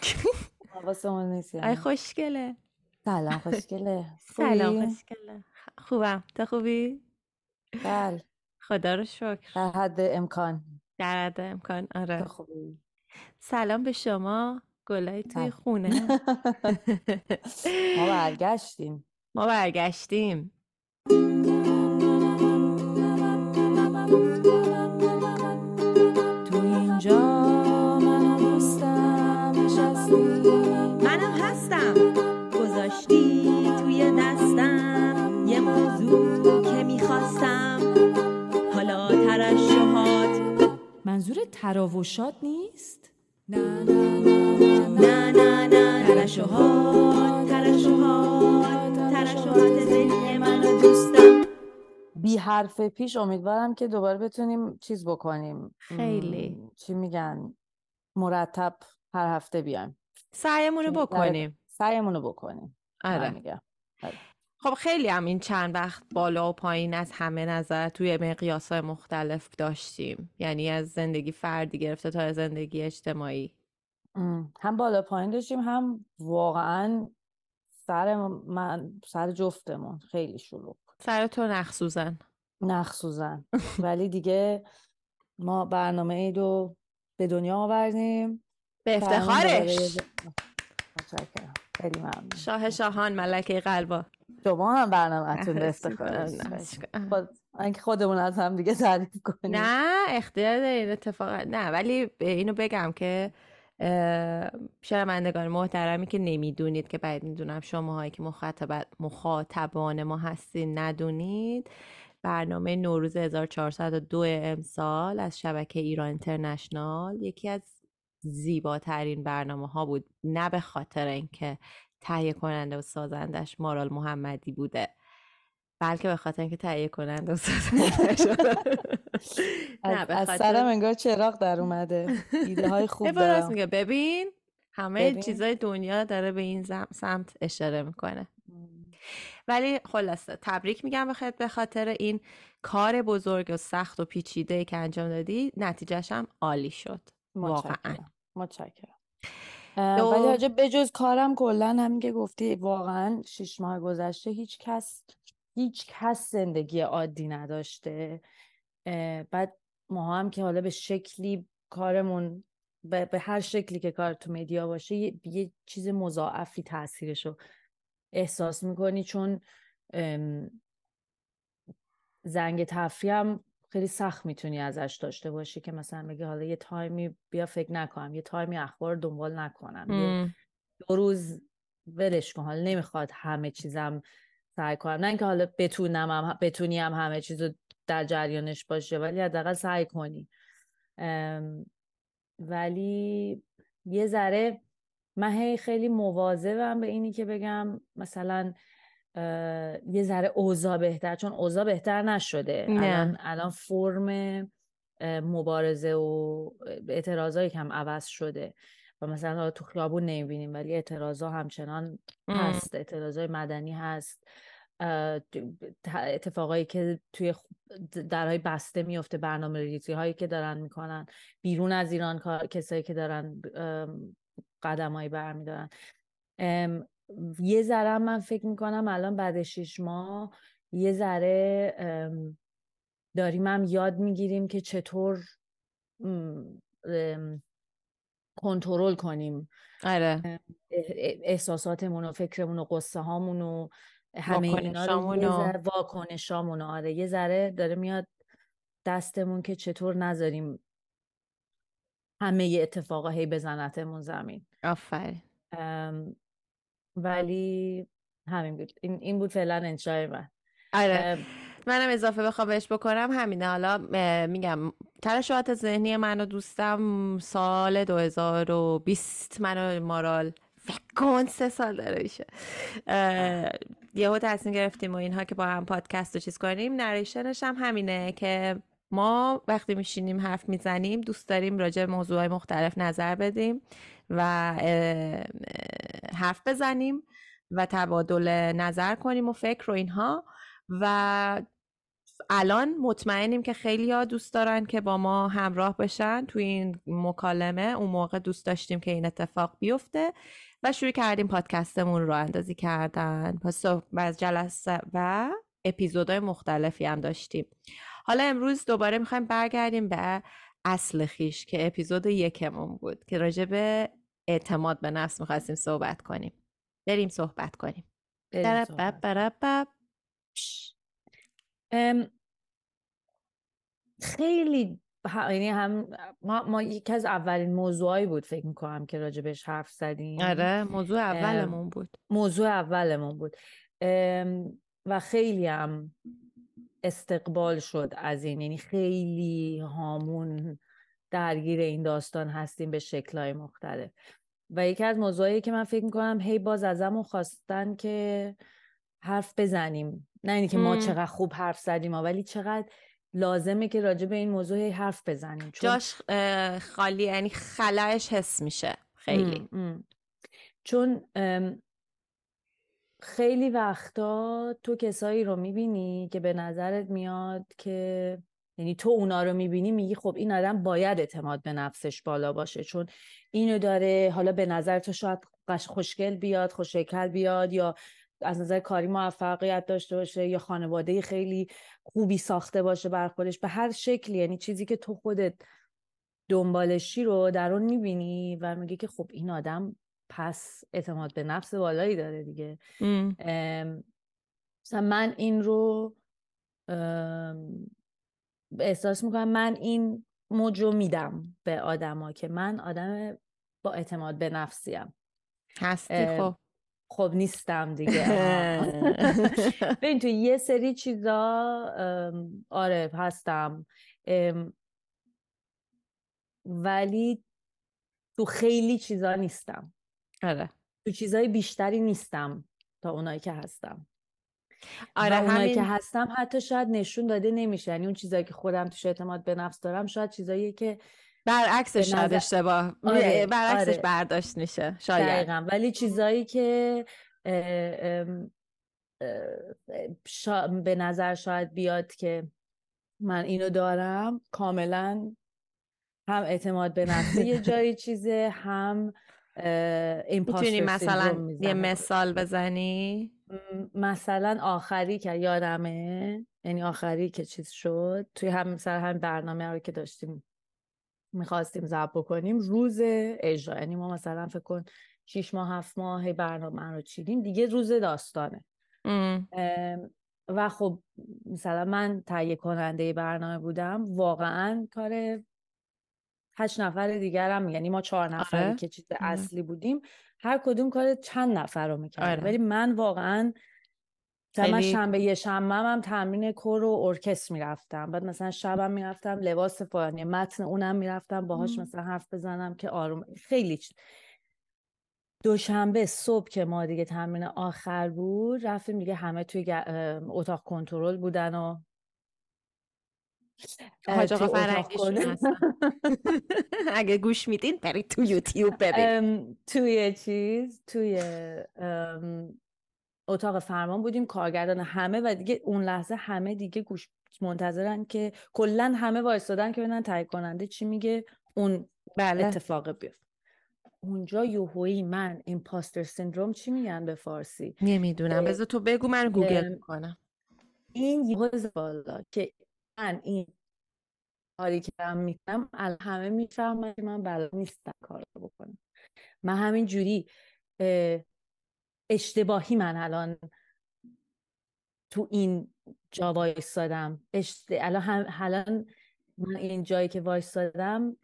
حواسمون نیست ای یعنی. خوشگله. سلام خوشگله. سلام خوبی؟ خوشگله. خوبم، تو خوبی؟ بله، خدا رو شکر. در حد امکان. در حد امکان، تو آره. خوبی؟ سلام به شما گلای توی بله. خونه. ما برگشتیم. ما برگشتیم. تو اینجا من و دوستم نشستیم، منم هستم. گذاشتی توی دستم یه موضوع که میخواستم. حالا ترشحات. منظور تراوشات نیست؟ نه ترشحات ذهنی من و دوستم. بی حرف پیش امیدوارم که دوباره بتونیم چیز بکنیم. خیلی چی میگن؟ مرتب هر هفته بیایم. سعیمونو بکنیم. سعیمونو بکنیم. من آره. میگم. خب خیلی هم این چند وقت بالا و پایین از همه نظر توی مقیاس‌های مختلف داشتیم، یعنی از زندگی فردی گرفته تا زندگی اجتماعی. هم بالا پایین داشتیم، هم واقعا سر جفتمون خیلی شلوغ، سر تو نخسوزن نخصوصا. ولی دیگه ما برنامه ایدو به دنیا آوردیم. به سرمون دوباره افتخارش. متشکرم، خیلی ممنون. شاه شاهان، ملکه قلبا. شما هم برنامه‌تون به افتخارش. اینکه خودمون از هم دیگه تعریف کنیم. نه اختیار دارین اتفاقا. نه ولی اینو بگم که شنوندگان محترمی که نمیدونید، که بعد میدونم شماهایی که مخاطبان ما هستین ندونید، برنامه نوروز 1402 امسال از شبکه ایران اینترنشنال یکی از زیباترین برنامه ها بود. نه به خاطر اینکه تهیه کننده و سازندش مارال محمدی بوده، بلکه به خاطر اینکه تهیه کننده و سازنده شده. نه به از خاطر سرم انگار چراغ در اومده. ایده های خوب راست دارم. میگه. ببین همه چیزای دنیا داره به این سمت اشاره میکنه. ولی خلاصه تبریک میگم به خاطر این کار بزرگ و سخت و پیچیده که انجام دادی. نتیجهش هم عالی شد. واقعا متشکرم. ولی حاجه بجز کارم کلا همین که گفتی، واقعا 6 ماه گذشته هیچ کس زندگی عادی نداشته. بعد ما هم که حالا به شکلی کارمون به هر شکلی که کار تو مدیا باشه یه چیز مضاعفی تاثیرشو احساس میکنی، چون زنگ تفریح هم خیلی سخت میتونی ازش داشته باشی که مثلا بگی حالا یه تایمی بیا فکر نکنم، یه تایمی اخبار دنبال نکنم، یه 2 روز ولش کن، حالا نمیخواد همه چیزم سعی کنم، نه اینکه حالا بتونی هم همه چیزو در جریانش باشه، ولی حداقل سعی کنی. ولی یه ذره من خیلی مواظبم به اینی که بگم مثلا یه ذره اوضاع بهتر، چون اوضاع بهتر نشده. نه. الان فرم مبارزه و اعتراضایی که هم عوض شده و مثلا تو خیابون نمیبینیم ولی اعتراضا همچنان هست، اعتراضای مدنی هست، اتفاقایی که توی درهای بسته میفته، برنامه ریزی هایی که دارن میکنن بیرون از ایران، کسایی که دارن قدمایی برمیدارن. یه ذره من فکر میکنم الان بعد 6 ماه یه ذره داریم هم یاد میگیریم که چطور کنترل کنیم احساساتمون و فکرمون و قصه هامون و همه اینا رو، یه ذره واکنشامون. آره یه ذره داره میاد دستمون که چطور نذاریم همه اتفاقا هی بزنتمون زمین. آفرین. ولی همین بود، این بود فعلا انشای من. آره منم اضافه بخوام بهش بکنم همینه. حالا میگم ترشحات ذهنی من و دوستم سال 2020 من و مارال فکر کن 3 سال داره میشه یهو تصمیم گرفتیم و اینها که با هم پادکست رو چیز کنیم. نریشنش هم همینه که ما وقتی میشینیم حرف میزنیم دوست داریم راجع به موضوعات مختلف نظر بدیم و حرف بزنیم و تبادل نظر کنیم و فکر و اینها، و الان مطمئنیم که خیلی ها دوست دارن که با ما همراه بشن توی این مکالمه. اون موقع دوست داشتیم که این اتفاق بیفته و شروع کردیم پادکستمون رو اندازی کردن. پس از جلسه و اپیزودهای مختلفی هم داشتیم. حالا امروز دوباره میخوایم برگردیم به اصل خیش که اپیزود 1 بود که راجع به اعتماد به نفس میخواستیم صحبت کنیم. بریم صحبت کنیم. خیلی یعنی هم ما یکی از اولین موضوعایی بود فکر میکنم که راجع بهش حرف زدیم. آره موضوع اولمون بود. و خیلی هم استقبال شد از این، یعنی خیلی هامون درگیر این داستان هستیم به شکل‌های مختلف و یکی از موضوعایی که من فکر میکنم هی باز ازمون خواستن که حرف بزنیم، نه اینی که ما چقدر خوب حرف زدیم ولی چقدر لازمه که راجع به این موضوع حرف بزنیم، چون جاش خالی، یعنی خلأش حس میشه خیلی. چون خیلی وقتا تو کسایی رو میبینی که به نظرت میاد که یعنی تو اونا رو میبینی میگی خب این آدم باید اعتماد به نفسش بالا باشه چون اینو داره، حالا به نظر تو شاید خوشگل بیاد، خوش‌شکل بیاد، یا از نظر کاری موفقیت داشته باشه، یا خانواده خیلی خوبی ساخته باشه بر خودش، به هر شکلی، یعنی چیزی که تو خودت دنبالشی رو در اون میبینی و میگی که خب این آدم پس اعتماد به نفس بالایی داره دیگه. مثلا من این رو احساس میکنم، من این موجو میدم به آدما که من آدم با اعتماد به نفسیم. هستی؟ خب نیستم دیگه. ببین تو یه سری چیزا آره هستم، ولی تو خیلی چیزا نیستم. آره تو چیزای بیشتری نیستم تا اونایی که هستم. آره و اونایی که هستم حتی شاید نشون داده نمیشه، یعنی اون چیزایی که خودم توش اعتماد به نفس دارم شاید چیزایی که برعکسش شاید اشتباه برعکسش برداشت میشه شاید. دقیقاً. ولی چیزایی که به نظر شاید بیاد که من اینو دارم، کاملا هم اعتماد به نفس یه جایی چیزه، هم میتونی imposter syndrome مثلا یه مثال بزنی؟ مثلا آخری که یادمه، یعنی آخری که چیز شد توی هم برنامه رو که داشتیم میخواستیم ضبط بکنیم، روز اجرا، یعنی ما مثلا فکر کن 6 ماه 7 ماه برنامه رو چیدیم دیگه، روز داستانه. و خب مثلا من تهیه کننده برنامه بودم، واقعا کار 8 نفر دیگرم، یعنی ما 4 نفری که چیز اصلی بودیم هر کدوم کار چند نفر رو میکردیم. ولی من واقعا من شنبه هم تمرین کور و ارکستر میرفتم، بعد مثلا شبم میرفتم لباس فلانی متن اونم میرفتم باهاش مثلا حرف بزنم که آروم. خیلی دوشنبه صبح که ما دیگه تمرین آخر بود رفتیم دیگه، همه توی اتاق کنترل بودن و حاج آقا فرنگیشون هستن. اگه گوش میدین برید تو یوتیوب ببین. توی اتاق فرمان بودیم، کارگردان همه، و دیگه اون لحظه همه دیگه گوش منتظرن که کلن همه وایسادن که ببینن تهیه کننده چی میگه، اون اتفاق بیفته. اونجا یوهویی من ایمپاستر سیندروم، چی میگن به فارسی نمیدونم، بذار تو بگو من گوگل میکنم. این یهو بالا که من این کاری که دارم میکنم الان همه میفهمن که من بلد نیستم کار بکنم. من همین جوری اشتباهی من الان تو این جا وایستادم، الان من این جایی که وایستادم،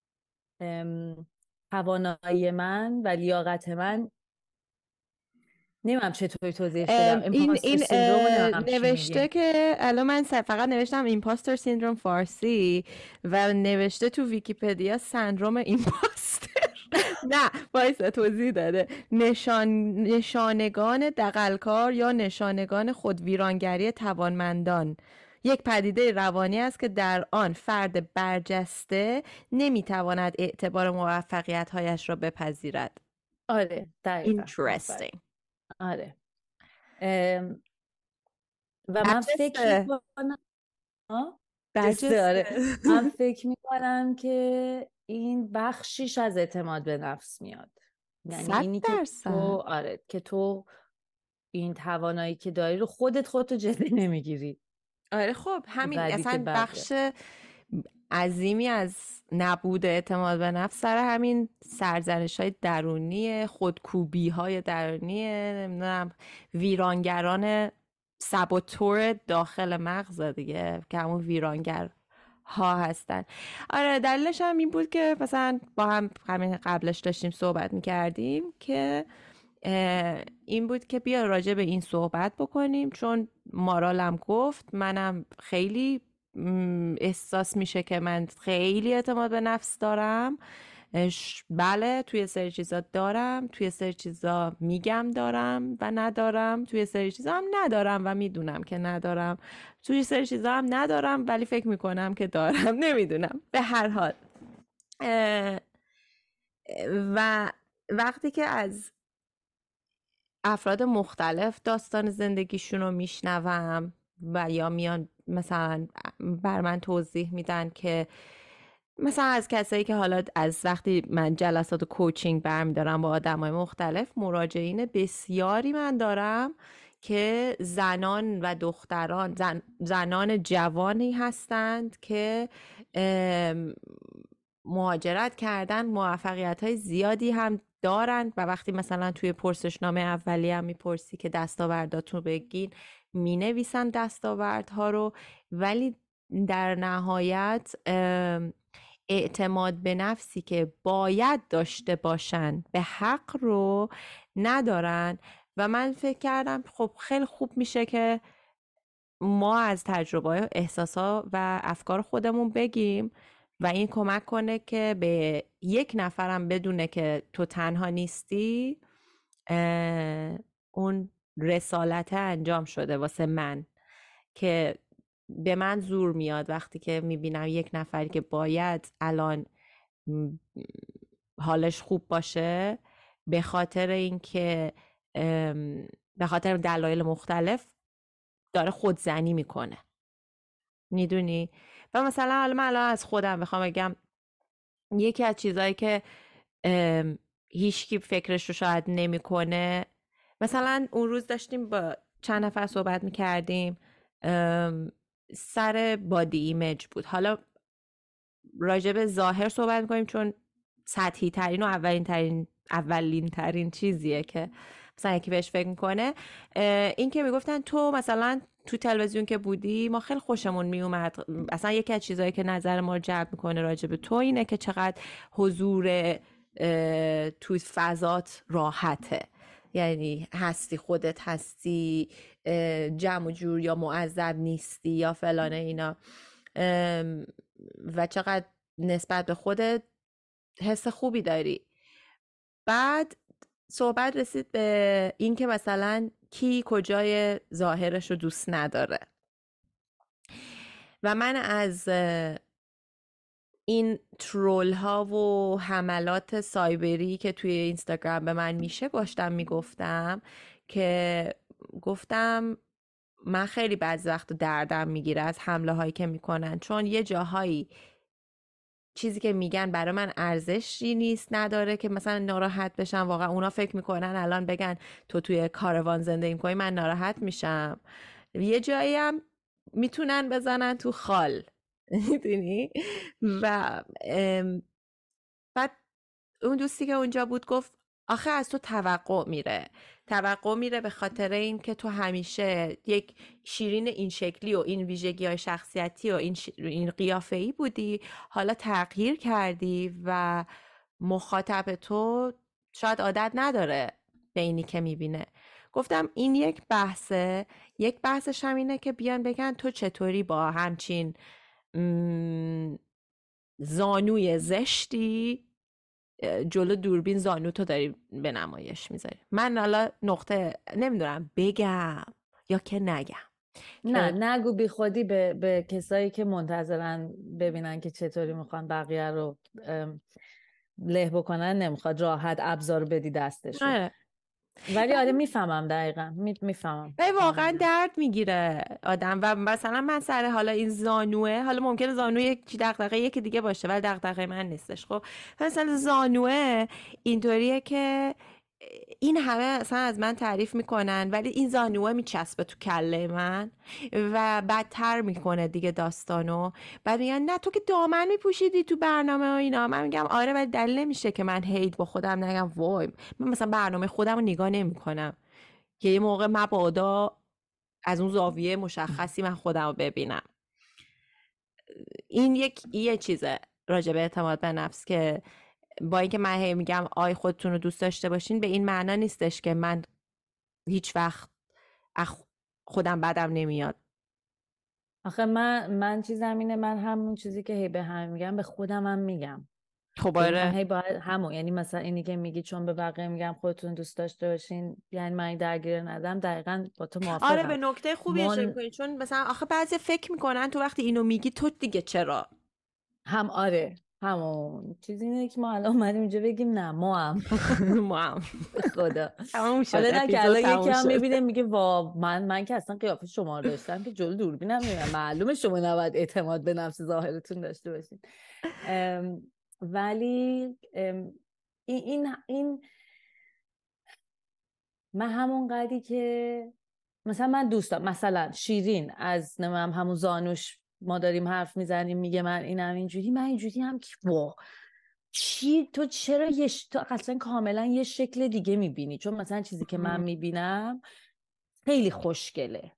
توانایی من و لیاقت من، نمیدونم چطوری توضیحش بدم. این نوشته چی که الان من فقط نوشتم ایمپاستر سیندروم فارسی و نوشته تو ویکیپدیا سندروم ایمپاستر. نه وایسا توضیح داده. نشانگان دغل‌کار یا نشانگان خودویرانگری توانمندان یک پدیده روانی است که در آن فرد برجسته نمیتواند اعتبار موفقیت‌هایش را بپذیرد. آره دقیقاً. Interesting. آره. و من فکر میکنم برجسته. آره. من فکر میکنم که این بخشیش از اعتماد به نفس میاد. یعنی اینی که 100%. که تو این توانایی که داری رو خودتو جدی نمیگیری. آره خب همین بعدی که اصلا بقیه بخش عظیمی از نبود اعتماد به نفس سر همین سرزنش های درونی، خودکوبی های درونی، نمیدونم ویرانگران سابوتور داخل مغز دیگه که همون ویرانگر ها هستن. آره دلیلش هم این بود که مثلا با هم همین قبلش داشتیم صحبت میکردیم که این بود که بیا راجع به این صحبت بکنیم، چون مارالم گفت منم خیلی احساس میشه که من خیلی اعتماد به نفس دارم. بله توی سری چیزا دارم، توی سری چیزا میگم دارم و ندارم، توی سری چیزا هم ندارم و میدونم که ندارم، توی سری چیزا هم ندارم ولی فکر میکنم که دارم. نمیدونم، به هر حال. و وقتی که از افراد مختلف داستان زندگیشون رو میشنوم و یا میان مثلا بر من توضیح میدن که مثلا از کسایی که حالا از وقتی من جلسات کوچینگ برمیدارم با آدمای مختلف، مراجعین بسیاری من دارم که زنان و دختران زنان جوانی هستند که مهاجرت کردن، موفقیت های زیادی هم دارند و وقتی مثلا توی پرسشنامه اولیه هم میپرسی که دستاورداتون بگین، مینویسن دستاوردها رو، ولی در نهایت اعتماد به نفسی که باید داشته باشن به حق رو ندارن. و من فکر کردم خب خیلی خوب میشه که ما از تجربه، احساسا و افکار خودمون بگیم و این کمک کنه که به یک نفرم بدونه که تو تنها نیستی. اون رسالت انجام شده واسه من که به من زور میاد وقتی که میبینم یک نفری که باید الان حالش خوب باشه به خاطر اینکه به خاطر دلایل مختلف داره خودزنی میکنه. میدونی؟ و مثلا حالا من الان از خودم بخوام بگم، یکی از چیزایی که هیچکی فکرش رو شاید نمیکنه، مثلا اون روز داشتیم با چند نفر صحبت میکردیم سر بادی ایمیج بود. حالا راجع به ظاهر صحبت میکنیم چون سطحی ترین و اولین ترین چیزیه که مثلا یکی بهش فکر میکنه. این که میگفتن تو مثلا تو تلویزیون که بودی ما خیلی خوشمون میومد، اصلا یکی از چیزایی که نظر ما رو جلب میکنه راجع به تو اینه که چقدر حضور تو فضات راحته، یعنی هستی خودت هستی، جمع و جور یا معذب نیستی یا فلانه اینا، و چقدر نسبت به خودت حس خوبی داری. بعد صحبت رسید به این که مثلا کی کجای ظاهرش رو دوست نداره و من از این ترول ها و حملات سایبری که توی اینستاگرام به من میشه داشتم میگفتم که گفتم من خیلی بعضی وقت دردم میگیره از حمله هایی که میکنن، چون یه جاهایی چیزی که میگن برای من ارزشی نیست، نداره که مثلا ناراحت بشم. واقعا اونا فکر میکنن الان بگن تو توی کاروان زندگی میکنی من ناراحت میشم. یه جایی هم میتونن بزنن تو خال. میدونی؟ و بعد اون دوستی که اونجا بود گفت آخه از تو توقع میره به خاطر این که تو همیشه یک شیرین این شکلی و این ویژگی های شخصیتی و این قیافه ای بودی، حالا تغییر کردی و مخاطب تو شاید عادت نداره به اینی که میبینه. گفتم این یک بحثه، یک بحثش هم اینه که بیان بگن تو چطوری با همچین زانوی زشتی جلو دوربین زانو تو داری به نمایش میذاری. من حالا نقطه نمیدونم بگم یا که نگم. نه نگو، بی خودی به کسایی که منتظرن ببینن که چطوری میخوان بقیه رو له بکنن، نمیخواد راحت ابزار بدی دستشون. ولی آره میفهمم دقیقا میفهمم واقعا درد میگیره آدم. و مثلا من سر حالا این زانوه، حالا ممکنه زانوی یک دغدغه یکی دیگه باشه ولی دغدغه من نیستش. خب مثلا زانوه اینطوریه که این همه اصلا از من تعریف میکنن ولی این زانوه میچسبه تو کله من و بدتر میکنه دیگه داستانو. بعد میگن نه تو که دامن میپوشیدی تو برنامه و اینا. من میگم آره ولی دلیل نمیشه که من هیت با خودم نگم وای من مثلا برنامه خودم رو نگاه نمیکنم که یه موقع مبادا از اون زاویه مشخصی من خودم رو ببینم. این یه چیزه راجع به اعتماد به نفس که با اینکه من هی میگم آی خودتون رو دوست داشته باشین به این معنا نیستش که من هیچ وقت خودم بدم نمیاد. آخه من چیزم اینه، من همون چیزی که هی به هم میگم به خودم هم میگم. خب یعنی من آره هی باید همون، یعنی مثلا اینی که میگی چون به بقیه میگم خودتون دوست داشته باشین یعنی من این درگیر ندم، دقیقا با تو آره موافقم. به نکته خوبی اشاره من میکنی چون مثلا آخه بعضی فکر میکنن تو وقتی اینو میگی تو دیگه چرا. هم آره همون چیزی اینه که ما الان اومدیم اینجا بگیم نه ما هم ما هم به خدا. تموم شد حالا نه که اپیزود الان یکی تموم هم شد. میبینه میگه وا من که اصلا قیافه شما رو داشتم که جلو دوربینم نمیدونم، معلومه شما نباید اعتماد به نفس ظاهرتون داشته باشین. ولی این من همون قدری که مثلا من دوستم مثلا شیرین از نمیم همون زانوش ما داریم حرف میزنیم میگه من اینم اینجوری، من اینجوری هم که وا چی تو چرا تو اصلا کاملا یه شکل دیگه میبینی، چون مثلا چیزی که من میبینم خیلی خوشگله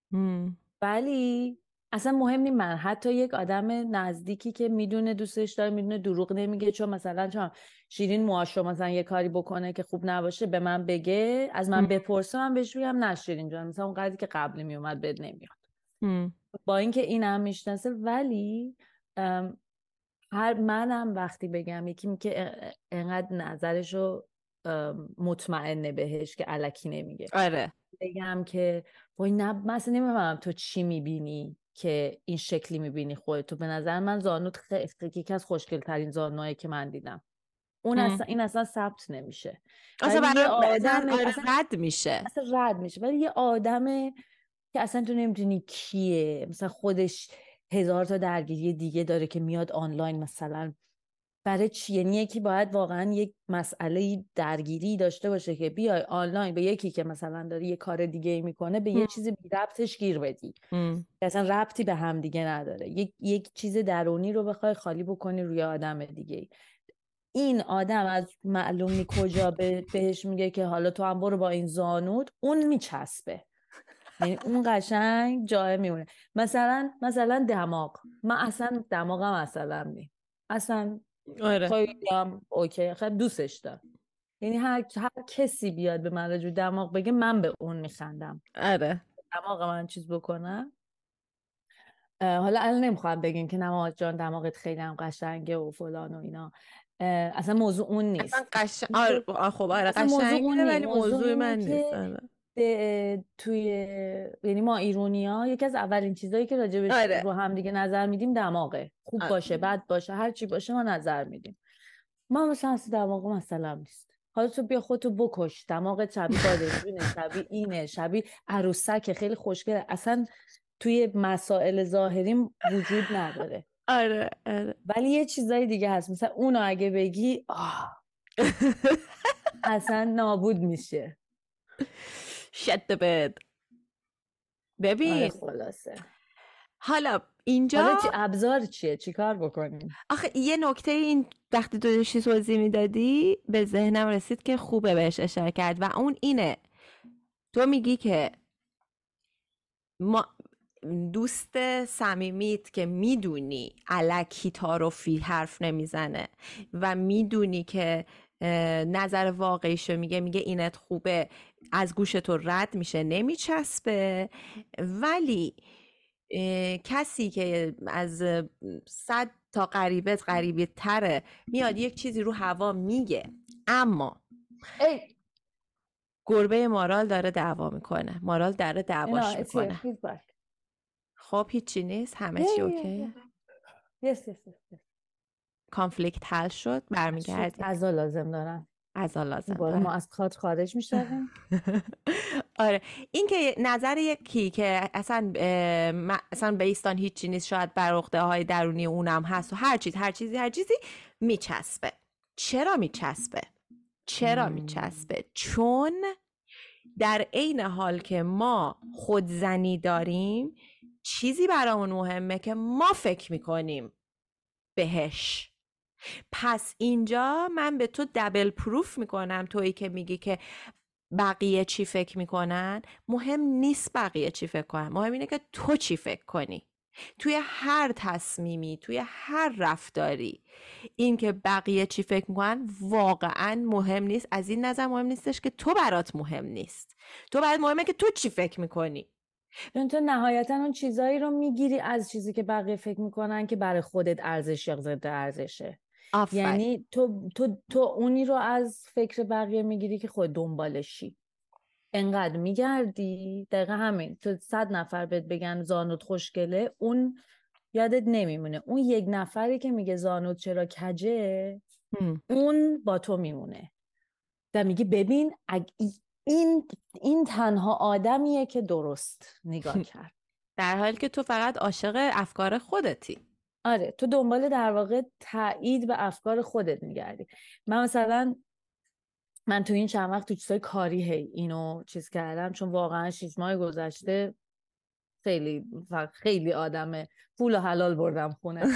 ولی اصلا مهم نی. من حتی یک آدم نزدیکی که میدونه دوستش داره میدونه دروغ نمیگه، چون مثلا چون شیرین موهاشو مثلا یه کاری بکنه که خوب نباشه به من بگه، از من بپرسه من بهش بگم نه شیرین جان مثلا اون قدری که قبلی میومد بد نمیاد. با اینکه اینم میشناسه ولی هر منم وقتی بگم یکی که انقدر نظرشو مطمئنه بهش که الکی نمیگه، آره بگم که وای نه مثلا نمیفهمم تو چی میبینی که این شکلی میبینی خودتو، به نظر من زانوت خیلی یکی از خوشگل ترین زانوهایی که من دیدم. اون اصلا این اصلا ثبت نمیشه. اصلا ولی یه برای آدم آره اصلا رد میشه. رد میشه، ولی یه آدم که اصلا تو نمیدونی کیه، مثلا خودش هزار تا درگیری دیگه داره که میاد آنلاین مثلا برای چی؟ یعنی یکی باید واقعا یک مسئله درگیری داشته باشه که بیای آنلاین به یکی که مثلا داره یه کار دیگه میکنه به یه چیز بی ربطش گیر بدی که اصلا ربطی به هم دیگه نداره، یک چیز درونی رو بخوای خالی بکنی روی آدم دیگه. این آدم از معلوم نی کجا بهش میگه که حالا تو هم برو با این زانود، اون میچسبه، یعنی اون قشنگ جای میمونه. مثلا دماغ، من اصلا دماغم اصلا نی اصلا آره خیلی هم اوکی، خیلی دوستش دارم. یعنی هر کسی بیاد به من راجع دماغ بگه من به اون میخندم. آره دماغ من چیز بکنم. حالا الان نمیخوام بگین که نماز جان دماغت خیلی هم قشنگه و فلان و اینا، اصلا موضوع اون اصلا نیست. خب آره اصلا موضوع اون قشنگه نیست، ولی موضوع موضوع اینه من نیست. که آره توی یعنی ما ایرونیا یکی از اولین چیزایی که راجبش آره رو هم دیگه نظر میدیم دماغه، خوب باشه بد باشه هر چی باشه ما نظر میدیم. ما مثلا اصلا دماغ مثلا نیست. حالا تو بیا خودتو بکش، دماغ شبیه بادمجونه شبیه اینه شبیه عروسک خیلی خوشگله، اصلا توی مسائل ظاهریم وجود نداره. آره آره ولی یه چیزای دیگه هست مثلا اونو اگه بگی اصلا نابود میشه. shut the bed. آره ببین خلاصه. حالا اینجا حالا ابزار چیه چی کار بکنیم؟ آخه یه نکته این وقتی تو داشتی توضیح میدادی به ذهنم رسید که خوبه بهش اشاره کرد و اون اینه تو میگی که ما دوست صمیمیت که میدونی الکی تعارفی حرف نمیزنه و میدونی که نظر واقعیشو میگه اینت خوبه از گوش تو رد میشه نمیچسبه، ولی کسی که از 100 تا قریبی تره میاد یک چیزی رو هوا میگه اما گربه مارال داره دعوا میکنه، مارال داره دعواش میکنه، خب هیچی نیست همه چی اوکیه. yes. کانفلیکت حل شد برمیگردیم. غذا لازم دارم. غذا لازم بالا داره. ما از کات خارج میشویم. آره، این که نظر یکی که اصلا بیستان هیچی نیست، شاید بر عقده های درونی اونم هست و هر چیزی میچسبه. چرا میچسبه؟ چون در عین حال که ما خودزنی داریم، چیزی برامون مهمه که ما فکر میکنیم بهش. پس اینجا من به تو دبل پروف میکنم، تویی که میگی که بقیه چی فکر میکنن. مهم نیست بقیه چی فکر کنن، مهم اینه که تو چی فکر کنی توی هر تصمیمی، توی هر رفتاری. این که بقیه چی فکر میکنن واقعا مهم نیست. از این نظر مهم نیستش که تو برات مهم نیست، تو برات مهمه که تو چی فکر میکنی. چون تو نهایتا اون چیزایی رو میگیری از چیزی که بقیه فکر میکنن که برای خودت ارزش یا ضد ارزشه. آفرین. یعنی تو اونی رو از فکر بقیه میگیری که خود دنبالشی، انقدر میگردی. دقیقا همین، تو 100 نفر بهت بگن زانوت خوشگله، اون یادت نمیمونه. اون یک نفری که میگه زانوت چرا کجه، اون با تو میمونه و میگی ببین این تنها آدمیه که درست نگاه کرد. در حالی که تو فقط عاشق افکار خودتی. آره، تو دنبال در واقع تایید به افکار خودت میگردی. من تو این چند وقت تو چیزای کاری اینو چیز کردم، چون واقعا 6 ماه گذشته خیلی آدم پول و حلال بردم خونه.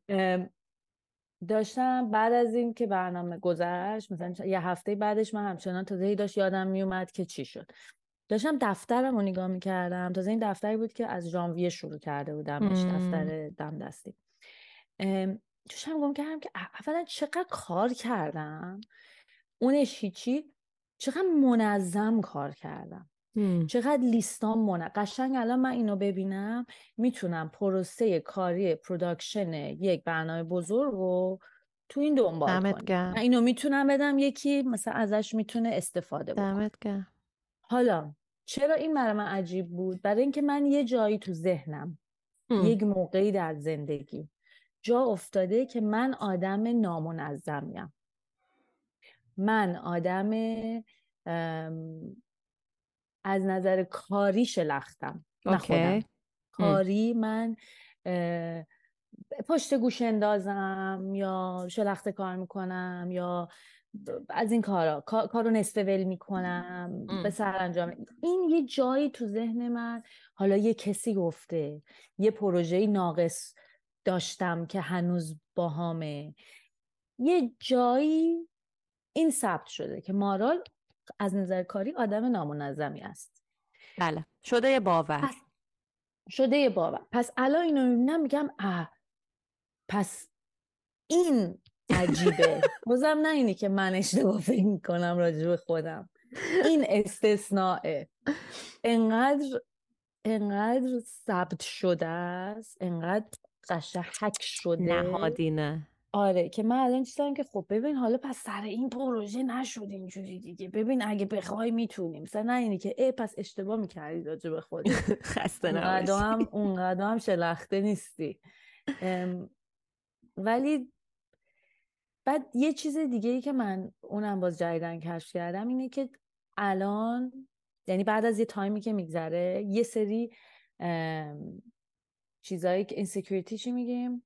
داشتم بعد از این که برنامه گذشت، مثلا یه هفته بعدش، من همچنان تازه داشت یادم میومد که چی شد. داشتم دفترم رو نگاه میکردم. تازه این دفتری بود که از ژانویه شروع کرده بودمش، دفتر دم دستی. داشتم گم کردم که اولا چقدر کار کردم، اونش هیچی، چقدر منظم کار کردم، چقدر لیستام قشنگ. الان من اینو ببینم میتونم پروسه کاری پروداکشن یک برنامه بزرگ رو تو این دنبال کنم. من اینو میتونم بدم یکی مثلا ازش میتونه استفاده بکنه. حالا چرا این برای من عجیب بود؟ برای اینکه من یه جایی تو ذهنم یک موقعی در زندگی جا افتاده که من آدم نامنظمیم، من آدم از نظر کاری شلختم. نه خودم کاری، من پشت گوش اندازم یا شلخته کار میکنم یا از این کارو نصف ول میکنم به سرانجام. این یه جایی تو ذهن من، حالا یه کسی گفته، یه پروژه ناقص داشتم که هنوز باهامه، یه جایی این ثبت شده که مارال از نظر کاری آدم نامنظمی است. بله، شده یه باور. پس الان اینو میبینم میگم پس این عجیبه. بازم نه اینی که من اشتباه فکر میکنم راجع به خودم، این استثناءه. انقدر ثبت شده است، انقدر قشنگ حک شده، نهادینه. آره، که من الان چیزم که خب ببین حالا پس سر این پروژه نشد اینجوری دیگه، ببین اگه بخوای میتونیم. مثلا نه اینی که پس اشتباه میکردی راجع به خودت. خسته نباشی. اونقدر هم شلخته نیستی. ولی بعد یه چیز دیگه ای که من اونم باز جدیدن کشف کردم اینه که الان، یعنی بعد از یه تایمی که میگذره، یه سری چیزایی که اینسیکیوریتی چی میگیم؟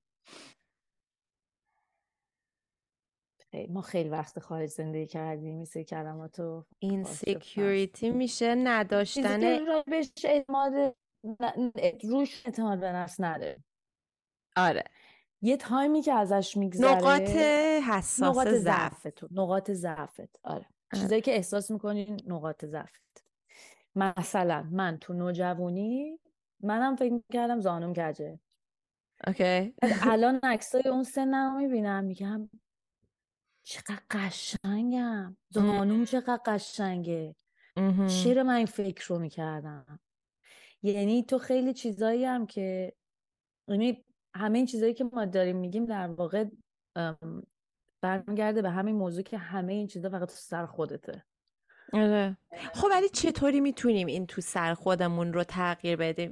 ما خیلی وقت خارج زندگی کردیم، این سری کلماتو اینسیکیوریتی میشه نداشتن، چیزی که روش اعتماد به نفس نداره. آره، یه تایمی که ازش میگذره، نقاط حساس نقاط ضعفت. آره، چیزایی که احساس میکنی نقاط ضعفت. مثلا من تو نوجوانی منم فکر میکردم زانوم کجه. اوکی. الان عکسای اون سنم میبینم میگم چقدر قشنگم، زانوم چقدر قشنگه، چرا من این فکر رو میکردم. یعنی تو خیلی چیزایی هم که، یعنی همه این چیزایی که ما داریم میگیم در واقع برمیگرده به همین موضوع که همه این چیزا فقط تو سر خودته. آره. خب ولی چطوری میتونیم این تو سر خودمون رو تغییر بدیم؟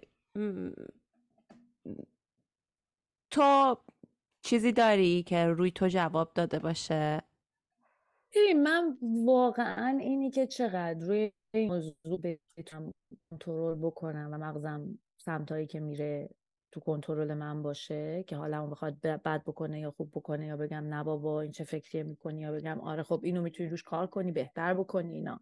تو چیزی داری که روی تو جواب داده باشه؟ من واقعا اینی که چقدر روی این موضوع بتونم کنترل بکنم و مغزم سمتایی که میره تو کنترل من باشه که حالمو بخواد بد بکنه یا خوب بکنه، یا بگم نه بابا این چه فکریه میکنی، یا بگم آره خب اینو میتونی روش کار کنی بهتر بکنی اینا.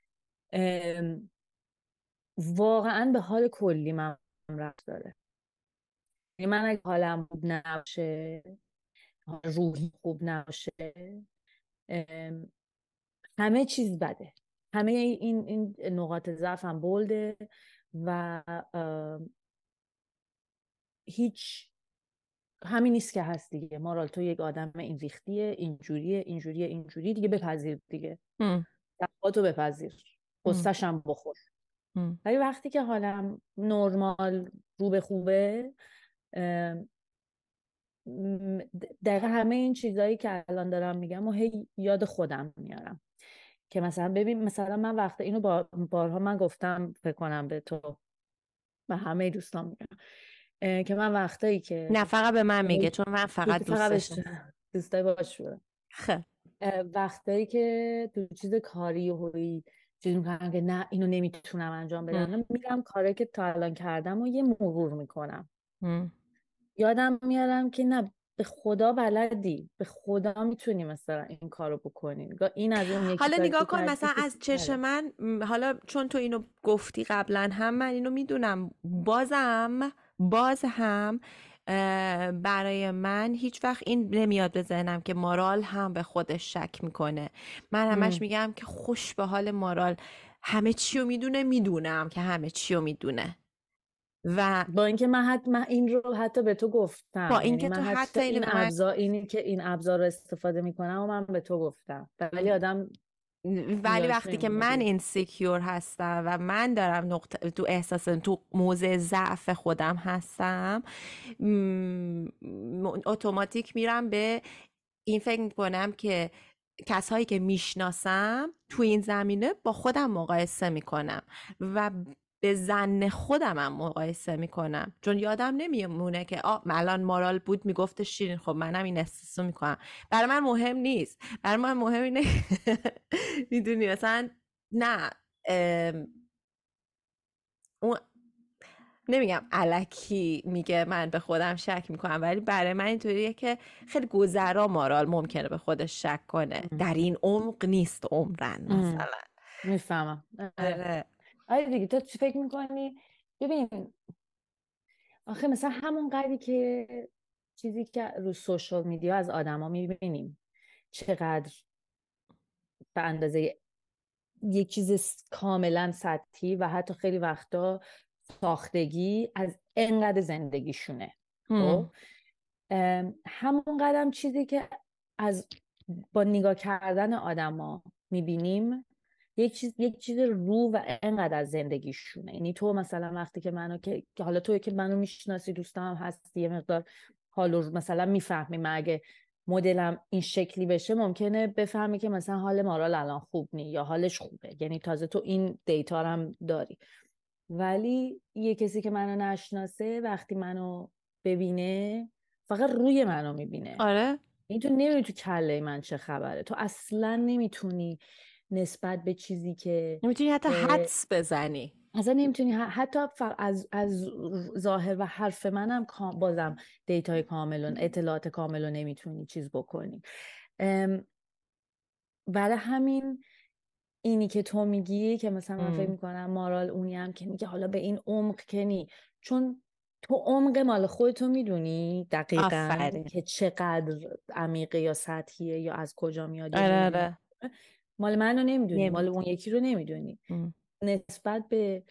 واقعا به حال کلی من ربط داره. یعنی من اگه حالم خوب نباشه، روحی خوب نباشه، همه چیز بده. همه این نقاط ضعفم بولده و هیچ همین نیست که هست دیگه. مارال تو یک آدم این ریختیه، اینجوری دیگه بپذیر دیگه. تو بپذیر، قصه‌شم بخور. ولی وقتی که حالم نرمال رو به خوبه، دقیقا همه این چیزایی که الان دارم میگم و هی یاد خودم میارم که مثلا ببین، مثلا من وقتی اینو بارها من گفتم فکر کنم به تو و همه دوستان میگم که من وقتایی که نه فقط به من میگه چون من فقط دوستای باش بودم. وقتایی که تو چیز کاری و هوی چیز میکنم که نه اینو نمیتونم انجام بدم، میرم کاری که تا الان کردم و یه مرور میکنم. یادم میارم که نه، به خدا بلدی، به خدا میتونی مثلا این کارو بکنی. این از اون یکی حالا کاری نگاه که کن مثلا از چشم من، حالا چون تو اینو گفتی قبلا هم من اینو میدونم، باز هم برای من هیچ وقت این نمیاد به ذهنم که مارال هم به خودش شک میکنه. من همش میگم که خوش به حال مارال، همه چی رو میدونم که همه چی رو میدونه. و با اینکه من این رو حتی به تو گفتم، با یعنی اینکه من تو حتی این ابزار، اینی که این ابزار رو استفاده میکنم و من به تو گفتم، ولی وقتی که من اینسیکیور هستم و من دارم تو احساس تو موضع ضعف خودم هستم، اتوماتیک میرم به این فکر میکنم که کسایی که میشناسم تو این زمینه با خودم مقایسه میکنم و به ظن خودم هم مقایسه میکنم، چون یادم نمیمونه که الان مارال بود میگفت شیرین، خب منم این احساسو میکنم. برای من مهم نیست، برای من مهم اینه میدونی مثلا نه اون نمیگم الکی میگه من به خودم شک میکنم، ولی برای من اینطوریه که خیلی گذرا مارال ممکنه به خودش شک کنه، در این عمق نیست عمرن مثلا. میفهمم. آره دیگه. تو چی فکر میکنی؟ ببین آخه مثلا همون قدری که چیزی که رو سوشال میدیا از آدما میبینیم چقدر به اندازه یک چیز کاملا سطحی و حتی خیلی وقتا ساختگی از اینقدر زندگیشونه. خب همون قدم چیزی که با نگاه کردن آدما میبینیم یک چیز رو و اینقدر از زندگیشونه. یعنی تو مثلا وقتی که منو که حالا توی که منو میشناسی، دوستم هستی، یه مقدار حالو مثلا میفهمی، من اگه مدلم این شکلی بشه ممکنه بفهمی که مثلا حال مارال الان خوب نی یا حالش خوبه، یعنی تازه تو این دیتا هم داری. ولی یه کسی که منو نشناسه وقتی منو ببینه فقط روی منو میبینه. آره این تو نمیدونی تو کله من چه خبره. تو اصلا نمیتونی نسبت به چیزی که نمیتونی حتی حدس بزنی، اصلا نمیتونی حتی از ظاهر و حرف منم بازم دیتای کامل، اطلاعات کامل رو نمیتونی چیز بکنی. برای همین اینی که تو میگی که مثلا من فکر میکنم مارال اونی هم که میگه حالا به این عمق کنی، چون تو عمق مال خودتو میدونی دقیقاً که چقدر عمیقه یا سطحیه یا از کجا میاد یا مال من رو نمیدونی، مال اون یکی رو نمیدونی. نسبت به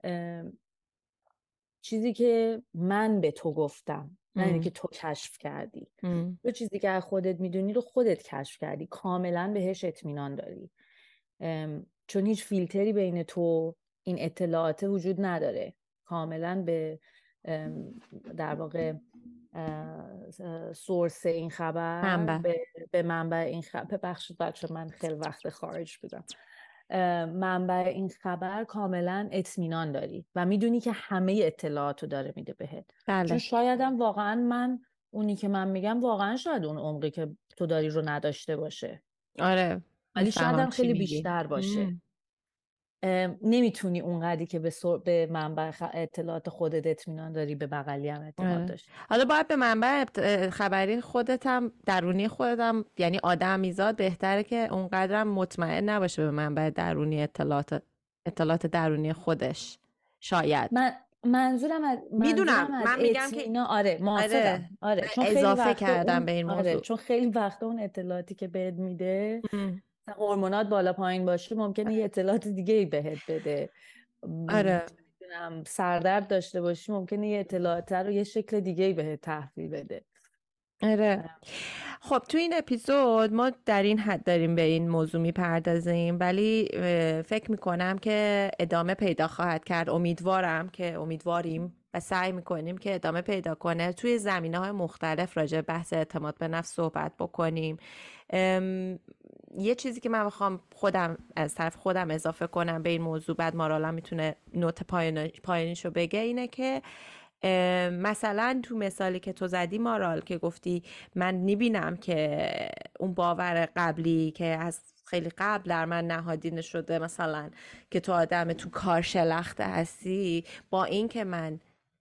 چیزی که من به تو گفتم، نه اینی که تو کشف کردی، تو چیزی که از خودت میدونی رو خودت کشف کردی، کاملا بهش اطمینان داری، چون هیچ فیلتری بین تو این اطلاعات وجود نداره. کاملا به در واقع سورس این خبر، به منبع این خبر، ببخشید بچه من خیلی وقت خارج بودم، منبع این خبر کاملا اطمینان داری و میدونی که همه اطلاعاتو داره میده بهت. چون شایدم واقعا اونی که من میگم واقعا شاید اون عمقی که تو داری رو نداشته باشه. آره ولی شاید هم چی خیلی میگی. بیشتر باشه. نمیتونی اونقدری که به منبع اطلاعات خودت اطمینان داری به بقیه هم اعتماد داشتی. حالا باید به منبع خبری خودت هم درونی خودت هم یعنی آدمیزاد بهتره که اونقدرم مطمئن نباشه به منبع درونی اطلاعات درونی خودش. شاید منظورم از میدونم، من میگم که اطمینان. آره موافقم. آره چون خیلی اضافه وقتا کردم به این موضوع. آره چون خیلی وقتا اون اطلاعاتی که بهت میده هورمونات بالا پایین باشه ممکنه یه اطلاعات دیگه ای بهت بده. آره میدونم سردرد داشته باشی ممکنه یه اطلاعات رو یه شکل دیگه ای بهت تحویل بده. آره. خب تو این اپیزود ما در این حد داریم به این موضوع میپردازیم، ولی فکر میکنم که ادامه پیدا خواهد کرد. امیدواریم و سعی میکنیم که ادامه پیدا کنه. توی زمینه‌های مختلف راجع به بحث اعتماد به نفس صحبت بکنیم. یه چیزی که من بخوام از طرف خودم اضافه کنم به این موضوع، بعد مارالا میتونه نوت پایانیشو بگه، اینه که مثلا تو مثالی که تو زدی مارال که گفتی من میبینم که اون باور قبلی که از خیلی قبل در من نهادینه شده، مثلا که تو آدم تو کار شلخته هستی، با این که من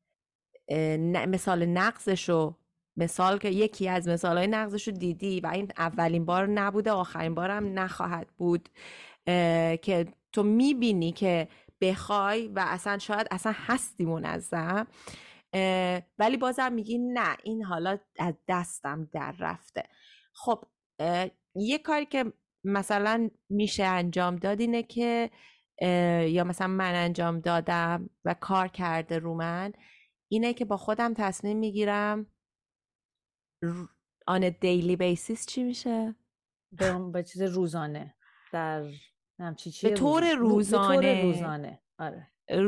مثال نقضشو که یکی از مثالهای نقضشو دیدی و این اولین بار نبوده آخرین بارم نخواهد بود که تو میبینی که بخوای و اصلا شاید اصلا هستی منظم، ولی بازم میگی نه این حالا از دستم در رفته. خب یه کاری که مثلا میشه انجام داد اینه که یا مثلا من انجام دادم و کار کرده رو من، اینه که با خودم تصمیم میگیرم on a daily basis چی میشه؟ به چیز روزانه در به طور روزانه آره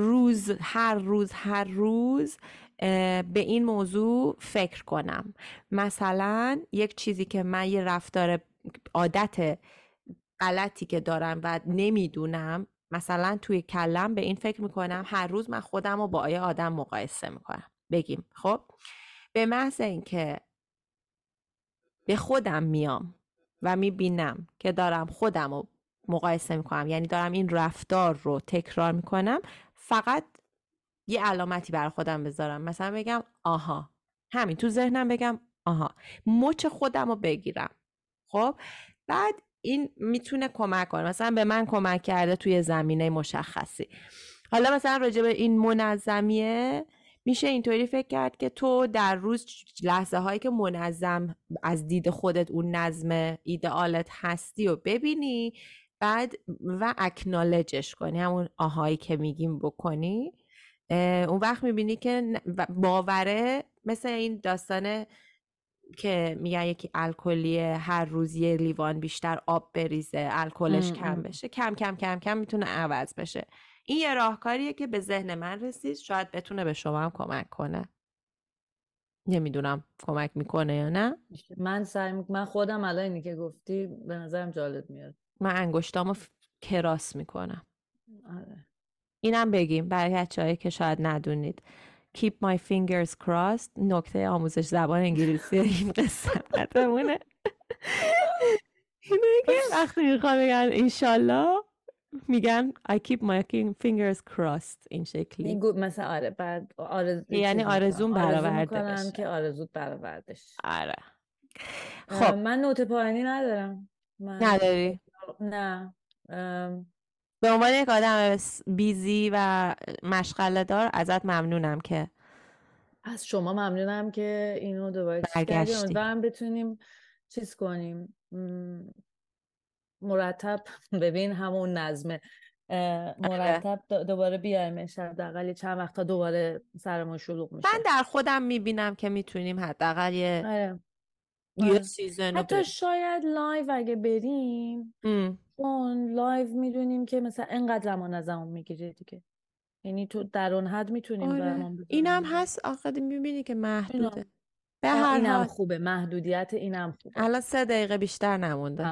هر روز به این موضوع فکر کنم. مثلا یک چیزی که من یه عادت غلطی که دارم و نمیدونم، مثلا توی کلم به این فکر میکنم هر روز من خودم رو با یه آدم مقایسه میکنم. بگیم خب به محض اینکه به خودم میام و میبینم که دارم خودم رو مقایسه میکنم، یعنی دارم این رفتار رو تکرار میکنم، فقط یه علامتی برای خودم بذارم، مثلا بگم آها، همین تو ذهنم بگم آها، مچ خودم رو بگیرم. خب بعد این میتونه کمک کنه، مثلا به من کمک کرده توی زمینه مشخصی. حالا مثلا راجع به این منظمیه میشه اینطوری فکر کرد که تو در روز لحظه هایی که منظم از دید خودت اون نظم ایدئالت هستی و ببینی، بعد و اکنالجش کنی، همون آهایی که میگیم بکنی. اون وقت میبینی که باوره، مثل این داستانه که میگن یکی الکلیه هر روز یه لیوان بیشتر آب بریزه الکلش کم بشه، کم کم کم کم میتونه عوض بشه. این یه راهکاریه که به ذهن من رسید، شاید بتونه به شما هم کمک کنه. نمیدونم کمک میکنه یا نه. من خودم الان اینی که گفتی به نظرم جالب میاد. من انگشتامو کراس میکنم. آره. اینم بگیم برای بچه‌هایی که شاید ندونید، keep my fingers crossed نکته آموزش زبان انگلیسی این قسمتمونه. اینه که وقتی میخوام بگن انشالله میگن I keep my fingers crossed، این شکلی. مثلا آره بعد یعنی آرزون برآورده بشه که آرزوت برآورده شه. آره. خب من نوت پایانی ندارم. نداری؟ نه. به عنوان یک آدم بیزی و مشغله دار ازت ممنونم که از شما ممنونم که اینو دوباره برگشتی. امیدوارم بتونیم چیز کنیم مرتب ببین همون نظمه مرتب دوباره بیایمش، حداقل چند وقتا دوباره سرمون شلوغ میشه. من در خودم میبینم که میتونیم حداقل یه سیزن حتی شاید لایو اگه بریم اون لایو میدونیم که مثلا اینقدر زمان ازمون میگیره دیگه، یعنی تو در اون حد میتونیم برامون بذاریم. اینم هست آخه میبینی که محدوده. به هر اینم حال خوبه، محدودیت اینم خوبه. الان 3 دقیقه بیشتر نمونده.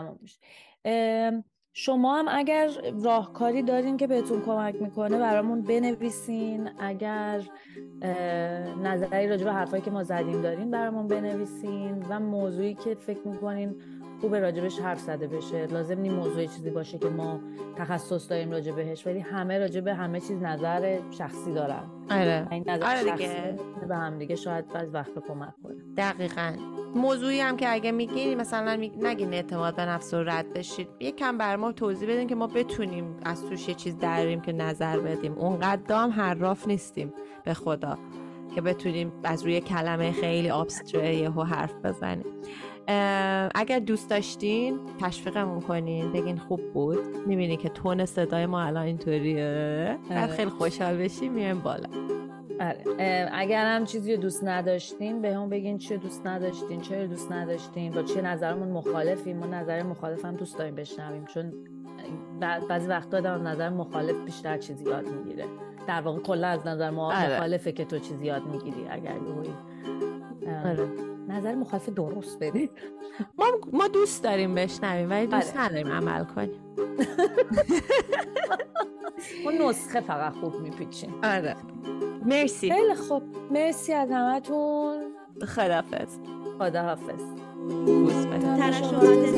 شما هم اگر راهکاری دارین که بهتون کمک میکنه برامون بنویسین، اگر نظری راجع به حرفایی که ما زدیم دارین برامون بنویسین و موضوعی که فکر میکنین خوب راجبش حرف زده بشه. لازم نی موضوع چیزی باشه که ما تخصص داریم راجع بهش، ولی همه راجع به همه چیز نظر شخصی دارن. آره این نظر آره شخصی دیگه به هم دیگه شاید بعضی وقت کمک کنه. دقیقاً. موضوعی هم که اگه میگین مثلا نگین اعتماد به نفس رو رد بشید، یکم بر ما توضیح بدین که ما بتونیم از توش یه چیز دراریم که نظر بدیم. اونقدر هم حراف نیستیم به خدا که بتونیم از روی کلمه خیلی ابستره یهو حرف بزنیم. اگر دوست داشتین تشویقمون کنین، بگین خوب بود، میبینی که تون صدای ما الان اینطوریه، بعد خیلی خوشحال بشیم میایم بالا. آره. اگر هم چیزی رو دوست نداشتین به هم بگین چی دوست نداشتین، چرا دوست نداشتین، با چه نظرمون مخالفیم. ما نظر مخالف هم دوست داریم بشنویم، چون بعضی وقتا آدم نظر مخالف بیشتر چیزی یاد میگیره. در واقع کلا از نظر مخالفه که تو چیزی یاد میگیری. اگر نظر مخالف درست بدید. ما دوست داریم بشنویم ولی دوست نداریم عمل کنیم. ما نسخه فقط خوب میپیچیم. آره. مرسی. خیلی خوب. مرسی از همتون. خداحافظ. خداحافظ. تنشورات